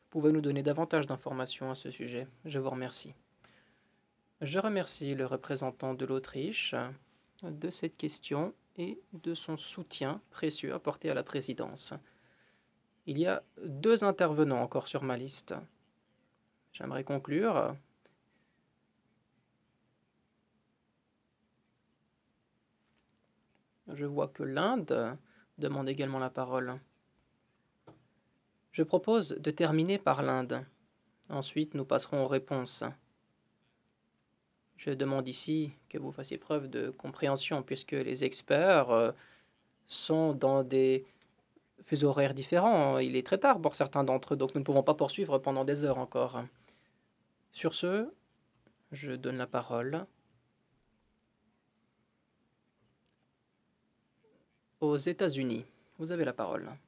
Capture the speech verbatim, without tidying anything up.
Pouvez nous donner davantage d'informations à ce sujet? Je vous remercie. Je remercie le représentant de l'Autriche de cette question et de son soutien précieux apporté à la présidence. Il y a deux intervenants encore sur ma liste. J'aimerais conclure. Je vois que l'Inde demande également la parole. Je propose de terminer par l'Inde. Ensuite, nous passerons aux réponses. Je demande ici que vous fassiez preuve de compréhension, puisque les experts euh, sont dans des fuseaux horaires différents. Il est très tard pour certains d'entre eux, donc nous ne pouvons pas poursuivre pendant des heures encore. Sur ce, je donne la parole aux États-Unis. Vous avez la parole.